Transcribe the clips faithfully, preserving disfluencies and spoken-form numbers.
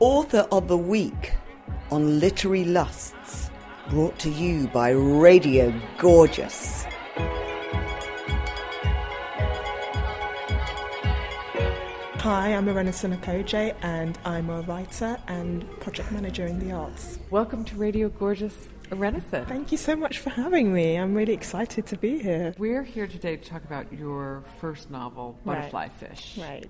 Author of the Week on Literary Lusts, brought to you by Radio Gorgeous. Hi, I'm Irena Sinakoje, and I'm a writer and project manager in the arts. Welcome to Radio Gorgeous, Irena. Thank you so much for having me. I'm really excited to be here. We're here today to talk about your first novel, Butterfly Right. Fish, Right.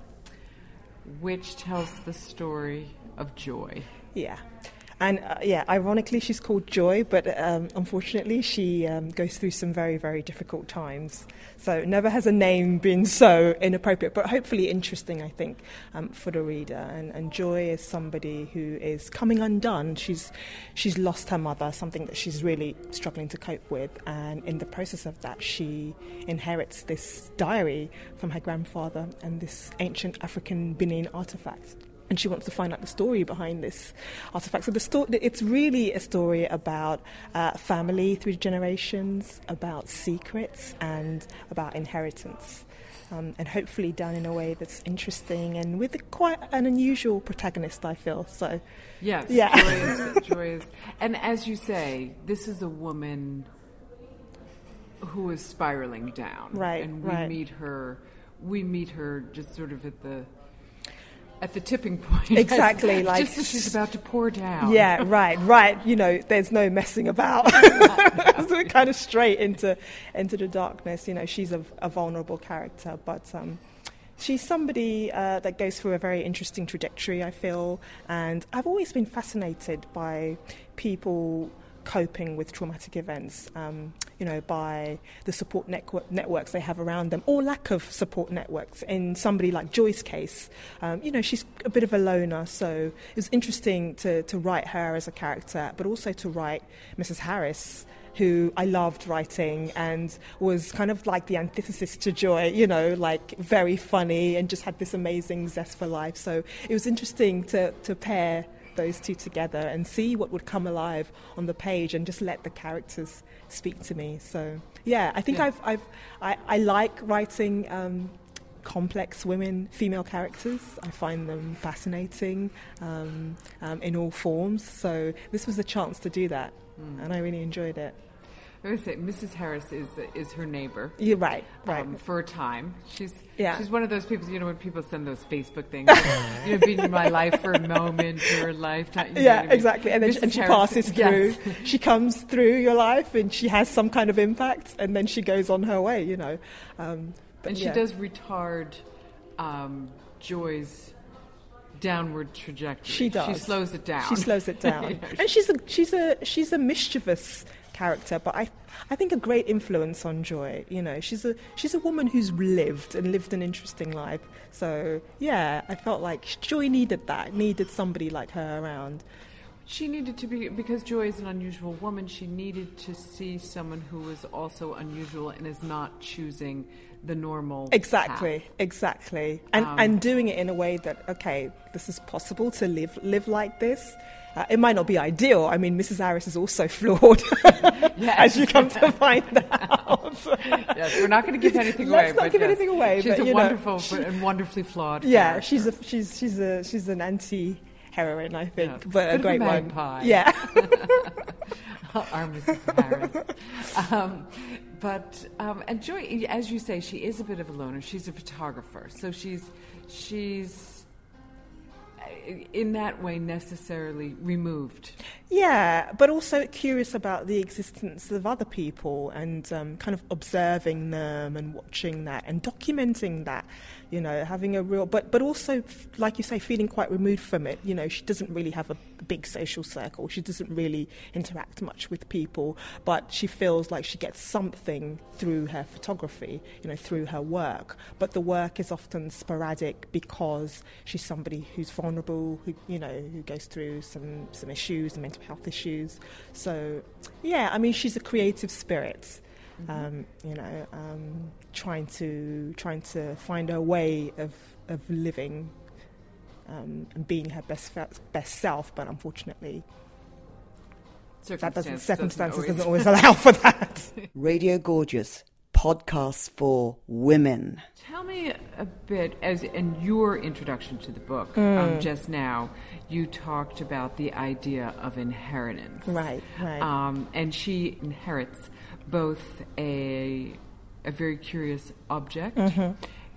which tells the story of Joy. Yeah. And uh, yeah, ironically, she's called Joy, but um, unfortunately, she um, goes through some very, very difficult times. So never has a name been so inappropriate, but hopefully interesting, I think, um, for the reader. And, and Joy is somebody who is coming undone. She's she's lost her mother, something that she's really struggling to cope with. And in the process of that, she inherits this diary from her grandfather and this ancient African Benin artifact. And she wants to find out the story behind this artifact. So the story, it's really a story about uh, family through generations, about secrets, and about inheritance. Um, and hopefully done in a way that's interesting and with a, quite an unusual protagonist, I feel. So, Yes, yeah. Joy is, Joy is. And as you say, this is a woman who is spiraling down. Right, And we right. meet her, we meet her just sort of at the... At the tipping point. Exactly, As, like- just as she's about to pour down. Yeah, right, right. You know, there's no messing about. So we're kind of straight into into the darkness. You know, she's a, a vulnerable character, but um, she's somebody uh, that goes through a very interesting trajectory, I feel. And I've always been fascinated by people coping with traumatic events, um, you know, by the support network, networks they have around them, or lack of support networks. In somebody like Joy's case, um, you know, she's a bit of a loner, so it was interesting to, to write her as a character, but also to write Missus Harris, who I loved writing and was kind of like the antithesis to Joy, you know, like very funny and just had this amazing zest for life. So it was interesting to, to pair those two together and see what would come alive on the page and just let the characters speak to me. So yeah, I think Yeah. I've, I've I, I like writing um, complex women, female characters. I find them fascinating um, um, in all forms. So this was a chance to do that, mm. and I really enjoyed it. I would say Missus Harris is is her neighbor. You're right, right. Um, for a time, she's Yeah. she's one of those people. You know, when people send those Facebook things, you know, being in my life for a moment or a lifetime. You know Yeah, what I mean? exactly. And then Missus and she Harris- passes through. Yes. She comes through your life, and she has some kind of impact, and then she goes on her way. You know, um, but and she yeah. does retard um, Joy's downward trajectory. She does. She slows it down. She slows it down, You know, and she's a she's a she's a mischievous character, but I I think a great influence on Joy. You know, she's a she's a woman who's lived and lived an interesting life. So yeah, I felt like Joy needed that, needed somebody like her around. She needed to be, because Joy is an unusual woman, she needed to see someone who is also unusual and is not choosing the normal Exactly, path. exactly. And Um, and doing it in a way that, okay, this is possible to live live like this. Uh, it might not be ideal. I mean, Missus Harris is also flawed, Yes. as you come to find out. Yes, we're not going to give anything Let's away. not but give yes, anything away, She's but, a you know, wonderful she- but- and wonderfully flawed. Yeah, character. she's a she's she's a she's an anti-heroine, I think, Yes. but a Bit of a great one. magpie. Yeah. Our Missus Harris. Um, but um, and Joy, as you say, she is a bit of a loner. She's a photographer, so she's she's uh, in that way necessarily removed. Yeah, but also curious about the existence of other people and um, kind of observing them and watching that and documenting that, you know, having a real, but, but also, like you say, feeling quite removed from it. You know, she doesn't really have a big social circle. She doesn't really interact much with people, but she feels like she gets something through her photography, you know, through her work. But the work is often sporadic because she's somebody who's vulnerable, who, you know, who goes through some, some issues and mental health issues. So, yeah, I mean, she's a creative spirit, mm-hmm. um, you know, um, trying to trying to find her way of of living um, and being her best best self. But unfortunately, that doesn't, circumstances doesn't always, doesn't always allow for that. Radio Gorgeous, podcast for women. Tell me a bit, as in your introduction to the book, Mm. um, just now, you talked about the idea of inheritance. Right, right. Um, and she inherits both a a very curious object Mm-hmm.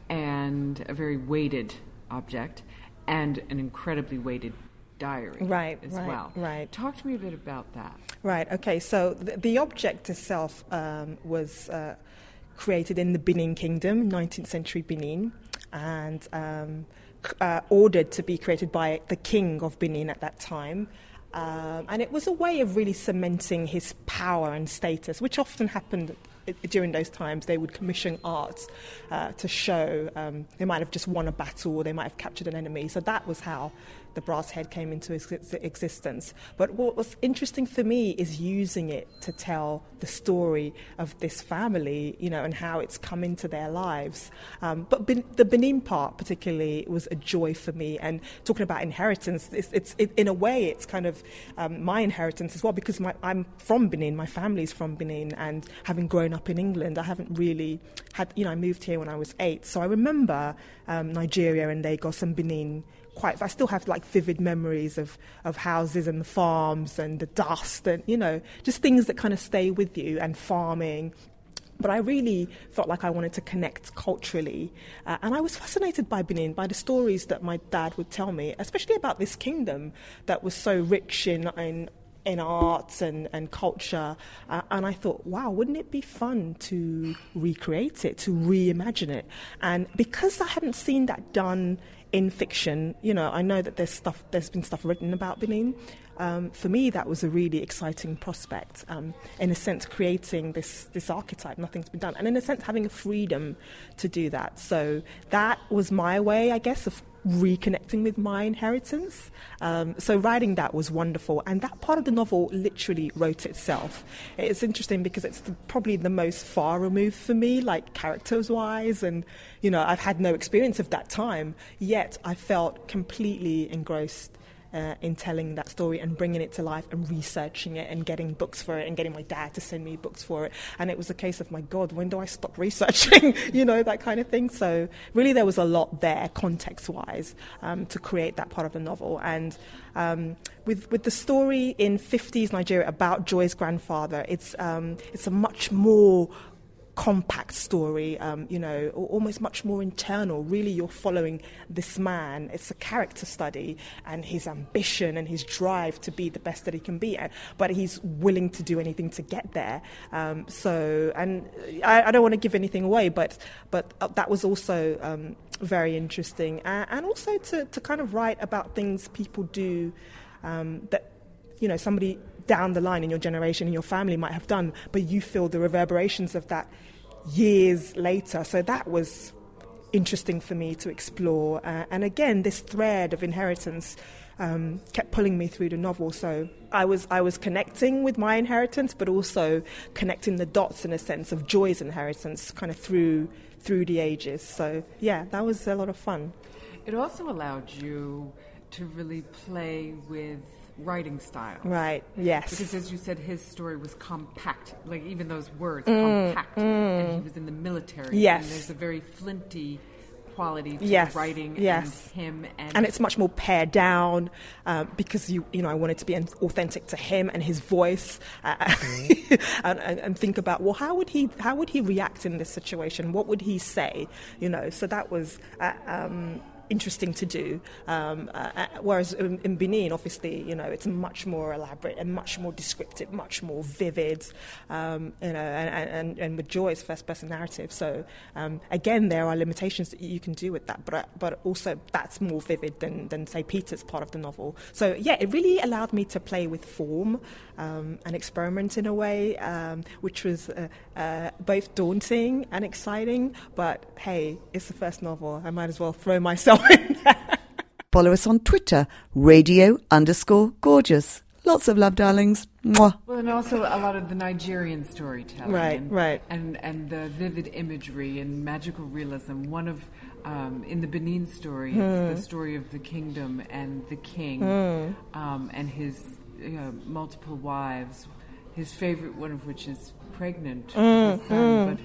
and a very weighted object and an incredibly weighted diary Right, as right, well. right. Talk to me a bit about that. Right, okay, so the, the object itself um, was uh, created in the Benin Kingdom, nineteenth century Benin, and um, c- uh, ordered to be created by the king of Benin at that time. Um, and it was a way of really cementing his power and status, which often happened i- during those times. They would commission art uh, to show um, they might have just won a battle or they might have captured an enemy. So that was how the brass head came into ex- existence. But what was interesting for me is using it to tell the story of this family, you know, and how it's come into their lives. Um, but ben- the Benin part particularly was a joy for me. And talking about inheritance, it's, it's it, in a way, it's kind of um, my inheritance as well, because my, I'm from Benin, my family's from Benin, and having grown up in England, I haven't really had, you know, I moved here when I was eight. So I remember um, Nigeria and Lagos and Benin quite, I still have like vivid memories of, of houses and the farms and the dust and, you know, just things that kind of stay with you, and farming. But I really felt like I wanted to connect culturally. Uh, and I was fascinated by Benin, by the stories that my dad would tell me, especially about this kingdom that was so rich in, in in arts and, and culture. Uh, and I thought, wow, wouldn't it be fun to recreate it, to reimagine it? And because I hadn't seen that done in fiction, you know, I know that there's stuff, there's been stuff written about Benin. Um, for me, that was a really exciting prospect. Um, in a sense, creating this this archetype, nothing's been done, and in a sense, having a freedom to do that. So that was my way, I guess, of reconnecting with my inheritance. Um, so writing that was wonderful, and that part of the novel literally wrote itself. It's interesting because it's the, probably the most far removed for me, like characters-wise, and you know, I've had no experience of that time, yet I felt completely engrossed Uh, in telling that story and bringing it to life and researching it and getting books for it and getting my dad to send me books for it. And it was a case of, my God, when do I stop researching? You know, that kind of thing. So really there was a lot there, context-wise, um, to create that part of the novel. And um, with with the story in fifties Nigeria about Joy's grandfather, it's um, it's a much more compact story, um, you know, almost much more internal. Really, you're following this man. It's a character study, and his ambition and his drive to be the best that he can be, but he's willing to do anything to get there. Um, so, and I, I don't want to give anything away, but but that was also um, very interesting, uh, and also to, to kind of write about things people do um, that, you know, somebody down the line in your generation, in your family might have done, but you feel the reverberations of that years later. So that was interesting for me to explore. Uh, and again, this thread of inheritance um, kept pulling me through the novel. So I was I was connecting with my inheritance, but also connecting the dots in a sense of Joy's inheritance, kind of through through the ages. So yeah, that was a lot of fun. It also allowed you to really play with writing style. Right, yes. Because as you said, his story was compact, like even those words, Mm, compact. mm. And he was in the military. Yes. And there's a very flinty quality to Yes, the writing yes. and him. And, and it's much more pared down um, because you you know I wanted to be authentic to him and his voice, uh, and, and, and think about, well, how would he how would he react in this situation? What would he say? You know, so that was uh, um, interesting to do. Um, uh, whereas in, in Benin, obviously, you know, it's much more elaborate and much more descriptive, much more vivid. Um, you know, and, and, and with Joy, it's first-person narrative. So um, again, there are limitations that you can do with that, but but also that's more vivid than than say Peter's part of the novel. So yeah, it really allowed me to play with form um, and experiment in a way, um, which was uh, uh, both daunting and exciting. But hey, it's the first novel. I might as well throw myself in there. Follow us on Twitter, radio underscore gorgeous. Lots of love, darlings. Mwah. well, and also a lot of the Nigerian storytelling, Right, and, right. and and the vivid imagery and magical realism. One of um, in the Benin story, Hmm. it's the story of the kingdom and the king, Hmm. um, and his uh, multiple wives. His favorite one of which is pregnant with Mm, his son, but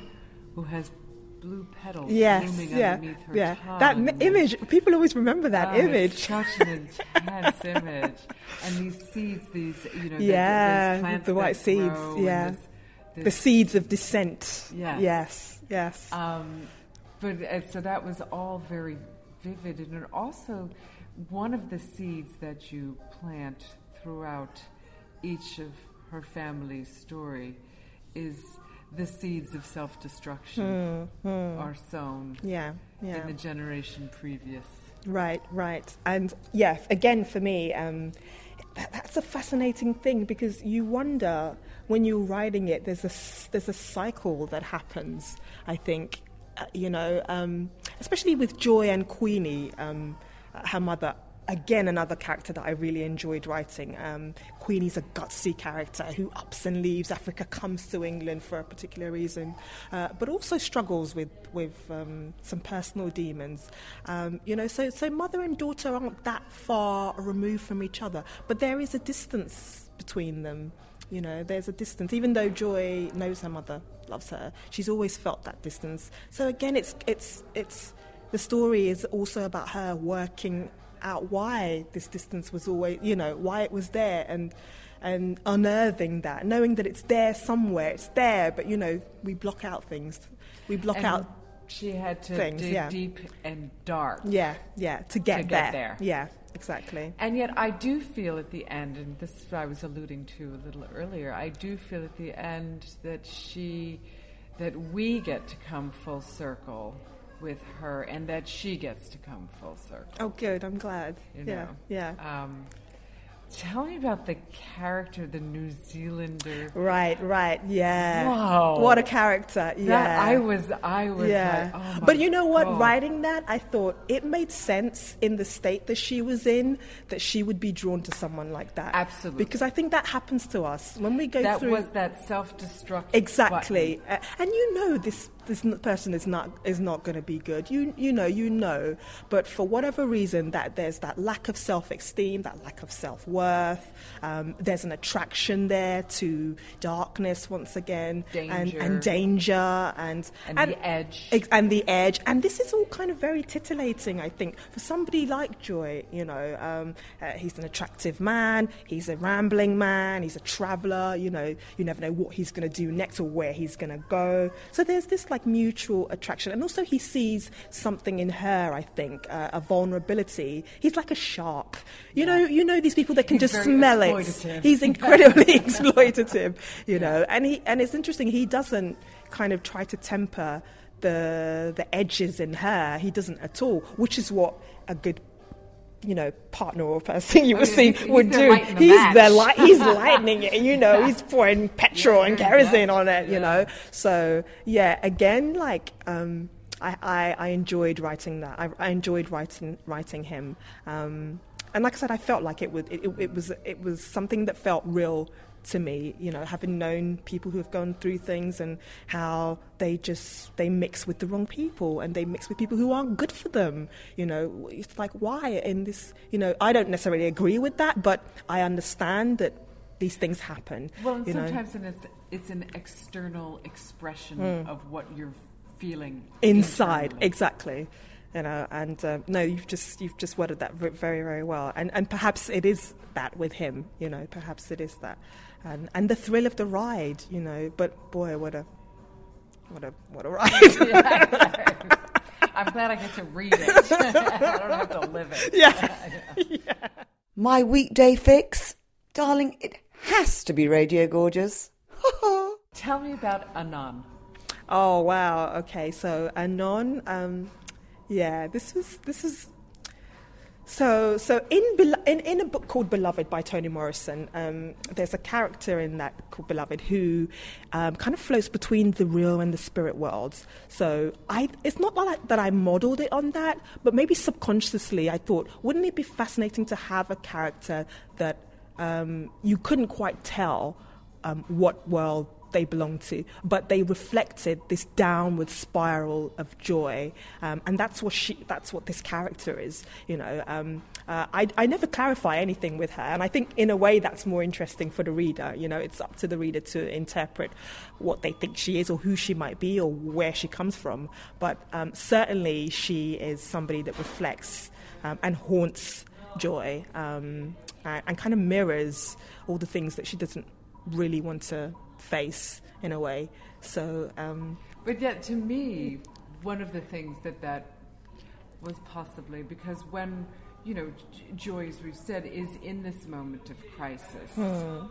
who has blue petals Yes, blooming yeah, underneath her yeah. tongue. That m- image, people always remember that Oh, it's image. such an intense image. And these seeds, these, you know, the- Yeah, those plants the white that seeds, grow and yeah. this- this- The seeds of dissent. Yes. Yes, yes. Um, but uh, so that was all very vivid, and it also one of the seeds that you plant throughout each of her family's story is the seeds of self-destruction are sown yeah, yeah. in the generation previous. Right, right. And yeah, again, for me, um, that, that's a fascinating thing because you wonder when you're writing it, there's a, s- there's a cycle that happens, I think, uh, you know, um, especially with Joy and Queenie, um, her mother. Again, another character that I really enjoyed writing. Um, Queenie's a gutsy character who ups and leaves Africa, comes to England for a particular reason, uh, but also struggles with with um, some personal demons. Um, you know, so so mother and daughter aren't that far removed from each other, but there is a distance between them. You know, there's a distance. Even though Joy knows her mother loves her, she's always felt that distance. So again, it's it's it's the story is also about her working out why this distance was always, you know, why it was there, and and unearthing that, knowing that it's there somewhere, it's there, but you know, we block out things, we block And out she had to things, dig yeah. deep and dark. yeah, yeah, to get To there. get there. Yeah, exactly. And yet I do feel at the end, and this is what I was alluding to a little earlier, I do feel at the end that she, that we get to come full circle with her, and that she gets to come full circle. Oh, good. I'm glad. You yeah, know. yeah. Um, tell me about the character, the New Zealander. Right, right. Yeah. Wow. What a character. Yeah. That I was, I was Yeah. like, oh my But you know what? God. Writing that, I thought it made sense in the state that she was in that she would be drawn to someone like that. Absolutely. Because I think that happens to us when we go That through. was that self-destruct Exactly, button. uh, and you know this this n- person is not is not going to be good. You you know you know, but for whatever reason, that there's that lack of self-esteem, that lack of self-worth. Um, there's an attraction there to darkness once again, and Danger. and danger, and And the edge. ex- and the edge. And this is all kind of very titillating, I think, for somebody like Joy. You know, um, uh, he's an attractive man. He's a rambling man. He's a traveller. You know, you never know what he's going to do next or where he's going to go. So there's this like mutual attraction, and also he sees something in her. I think uh, a vulnerability. He's like a shark. You know, you know these people that can He's just very smell it. exploitative. He's incredibly exploitative. You know, and he and it's interesting. He doesn't kind of try to temper the the edges in her. He doesn't at all, which is what a good, you know, partner or person you Oh, would yeah, see he's- he's would there do. lighting the He's match. the light. He's lightening it. You know, he's pouring petrol Yeah, and yeah, kerosene yeah. on it. You Yeah. know, so yeah. Again, like. Um, I, I, I enjoyed writing that. I, I enjoyed writing writing him, um, and like I said, I felt like it would. It, it, it was it was something that felt real to me. You know, having known people who have gone through things and how they just they mix with the wrong people and they mix with people who aren't good for them. You know, it's like why in this. You know, I don't necessarily agree with that, but I understand that these things happen. Well, and you know. sometimes in it's, it's an external expression of what you're feeling inside internally. exactly, you know, and uh, no, you've just you've just worded that v- very very well, and and perhaps it is that with him, you know, perhaps it is that, and and the thrill of the ride, you know, but boy, what a what a what a ride. Yeah. I'm glad I get to read it. I don't have to live it. Yeah. Yeah. My weekday fix? Darling, it has to be Radio Gorgeous. Tell me about Anon. Oh wow, okay, so Anon, um, yeah, this was this is so so in, Bel- in in a book called Beloved by Toni Morrison, um, there's a character in that called Beloved who um, kind of floats between the real and the spirit worlds. So I, it's not like that I modelled it on that, but maybe subconsciously I thought, wouldn't it be fascinating to have a character that um, you couldn't quite tell um, what world they belonged to, but they reflected this downward spiral of joy, um, and that's what she that's what this character is. You know, um, uh, I I never clarify anything with her, and I think in a way that's more interesting for the reader. You know, it's up to the reader to interpret what they think she is, or who she might be, or where she comes from. But um, certainly she is somebody that reflects um, and haunts joy, um, and, and kind of mirrors all the things that she doesn't really want to face in a way. So um but yet to me, one of the things that that was possibly because when, you know, joy, as we've said, is in this moment of crisis, mm.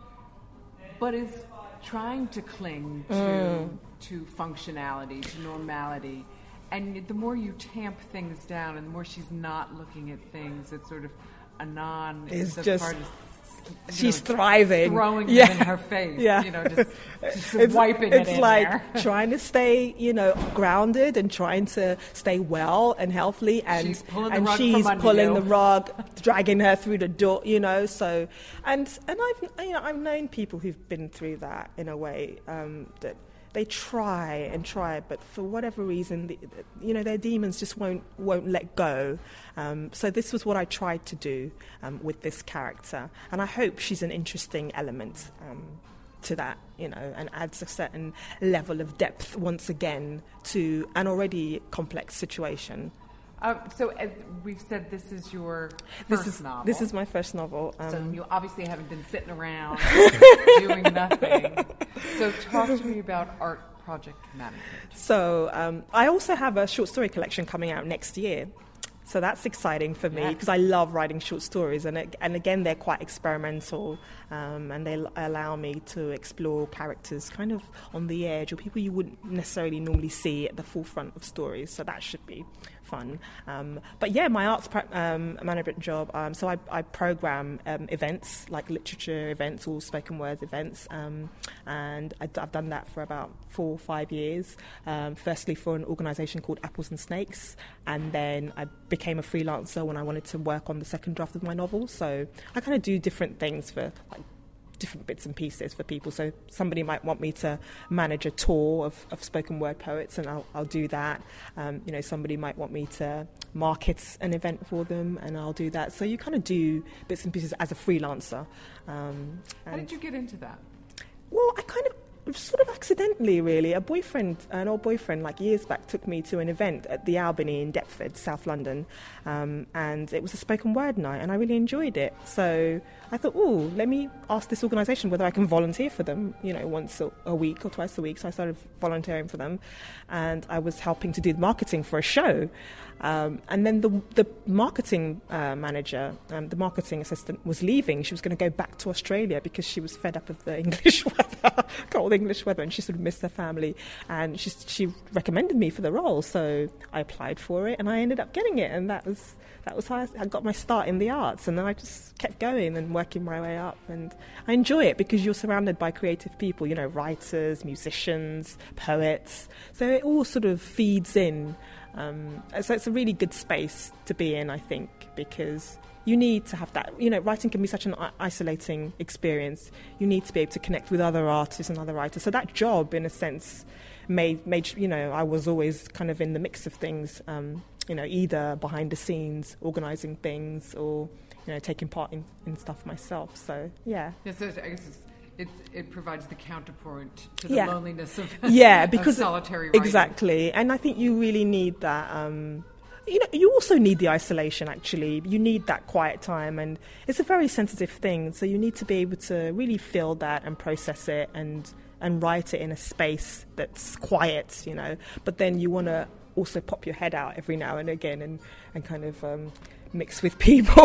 but is trying to cling to mm. to functionality, to normality, and the more you tamp things down and the more she's not looking at things, it's sort of Anon is the just part of she's know, thriving, throwing yeah. it in her face, yeah. you know, just, just it's, wiping it's it in like there. Trying to stay, you know, grounded and trying to stay well and healthily, and she's pulling and the rug she's from pulling under the you. rug, dragging her through the door, you know. So, and and I've you know I've known people who've been through that in a way, um, that they try and try, but for whatever reason, the, you know, their demons just won't won't let go. Um, so this was what I tried to do um, with this character, and I hope she's an interesting element um, to that, you know, and adds a certain level of depth once again to an already complex situation. Uh, so as we've said, this is your first this is, novel. This is my first novel. Um, so you obviously haven't been sitting around doing nothing. So talk to me about art project management. So um, I also have a short story collection coming out next year. So that's exciting for me because yes. I love writing short stories, and it, and again they're quite experimental, um, and they l- allow me to explore characters kind of on the edge, or people you wouldn't necessarily normally see at the forefront of stories. So that should be fun. Um, but yeah, my arts pro- um, management job. Um, so I, I program um, events like literature events or spoken word events, um, and I, I've done that for about four or five years. Um, firstly, for an organisation called Apples and Snakes, and then I became a freelancer when I wanted to work on the second draft of my novel. So I kind of do different things for like different bits and pieces for people. So somebody might want me to manage a tour of, of spoken word poets, and I'll, I'll do that. Um, you know, somebody might want me to market an event for them, and I'll do that. So you kind of do bits and pieces as a freelancer. Um, How did you get into that? Well, I kind of sort of accidentally, really. A boyfriend, an old boyfriend, like years back, took me to an event at the Albany in Deptford, South London, um, and it was a spoken word night, and I really enjoyed it. So I thought, oh, let me ask this organisation whether I can volunteer for them, you know, once a, a week or twice a week. So I started volunteering for them, and I was helping to do the marketing for a show. Um, and then the the marketing uh, manager, um, the marketing assistant, was leaving. She was going to go back to Australia because she was fed up of the English weather, cold English weather, and she sort of missed her family. And she she recommended me for the role, so I applied for it, and I ended up getting it. And that was that was how I, I got my start in the arts. And then I just kept going and working my way up. And I enjoy it because you're surrounded by creative people, you know, writers, musicians, poets. So it all sort of feeds in. Um, so it's a really good space to be in, I think, because you need to have that. You know, writing can be such an isolating experience. You need to be able to connect with other artists and other writers. So that job, in a sense, made, made you know, I was always kind of in the mix of things, um, you know, either behind the scenes, organising things, or, you know, taking part in, in stuff myself. So, yeah. Yeah, so I guess it's It, it provides the counterpoint to the yeah. loneliness of, yeah, because of solitary writing. Exactly. And I think you really need that. Um, you know, you also need the isolation, actually. You need that quiet time. And it's a very sensitive thing. So you need to be able to really feel that and process it and, and write it in a space that's quiet, you know. But then you want to also pop your head out every now and again and, and kind of... Um, mix with people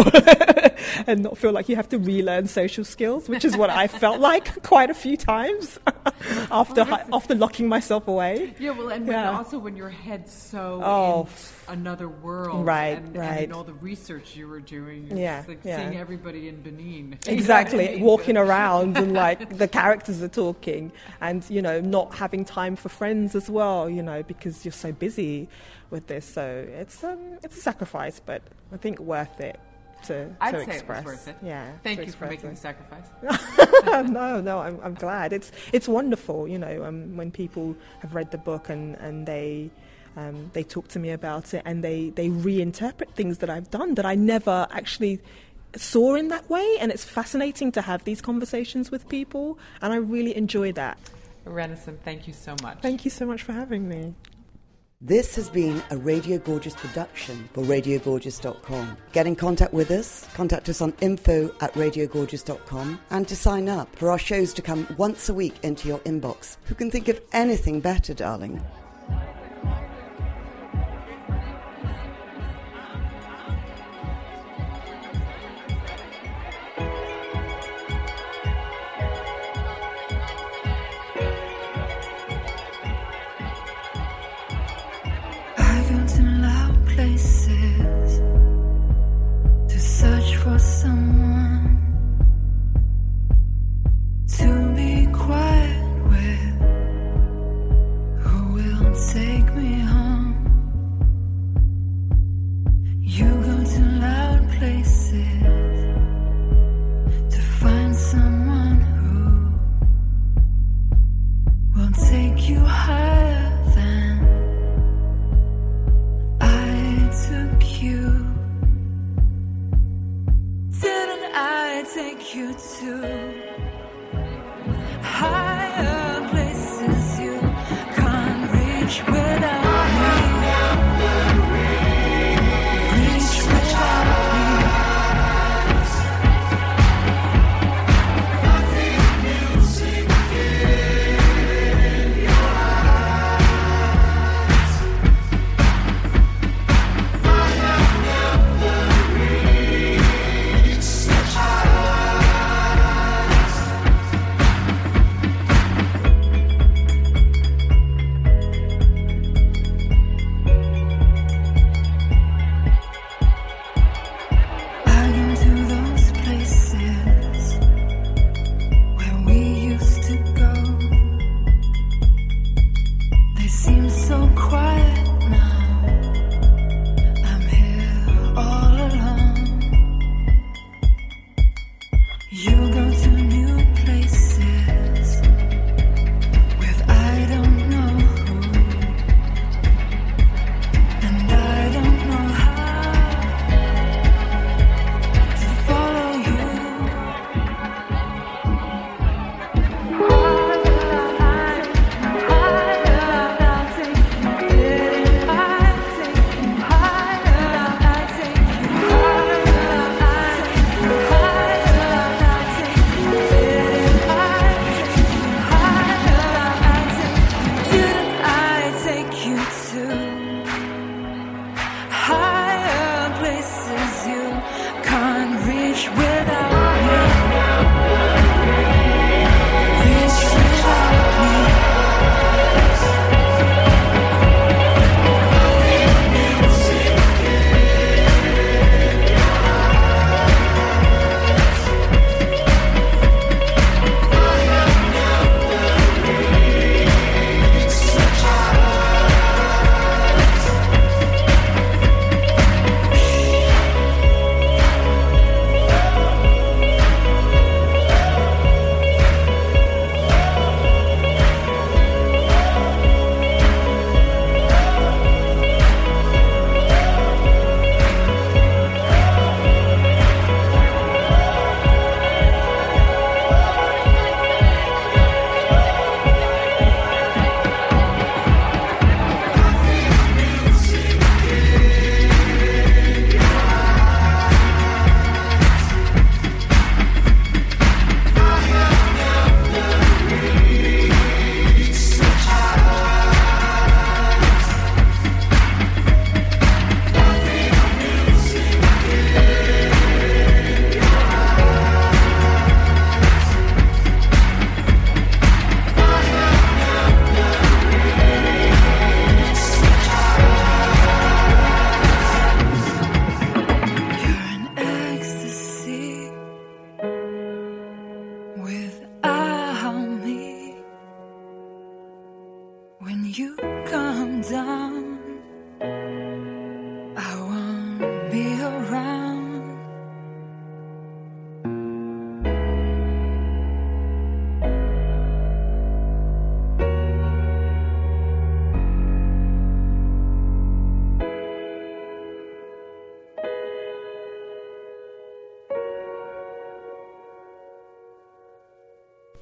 and not feel like you have to relearn social skills, which is what I felt like quite a few times after well, hi- after locking myself away. Yeah, well, and yeah. when also when your head's so oh. in another world, right, and, right. and all the research you were doing, you're yeah, just like yeah. seeing everybody in Benin. Exactly, You know I mean? walking around and like the characters are talking, and you know, not having time for friends as well, you know, because you're so busy with this. So it's um, it's a sacrifice, but I think worth it. to, I'd to say express. it was worth it. Yeah. Thank to you for express making it. the sacrifice. no, no, I'm, I'm glad. It's it's wonderful, you know, um, when people have read the book and, and they um, they talk to me about it and they, they reinterpret things that I've done that I never actually saw in that way. And it's fascinating to have these conversations with people, and I really enjoy that. Renison, thank you so much. Thank you so much for having me. This has been a Radio Gorgeous production for radio gorgeous dot com. Get in contact with us, contact us on info at radio gorgeous dot com, and to sign up for our shows to come once a week into your inbox. Who can think of anything better, darling? Places to search for someone to be quiet with, who will take me home. You go to loud places to find someone who will take you higher than took you. Didn't I take you to higher places you can't reach without me? Reach without me. I feel music in your take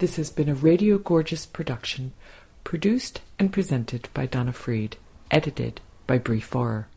This has been a Radio Gorgeous production, produced and presented by Donna Freed, edited by Bree Forer.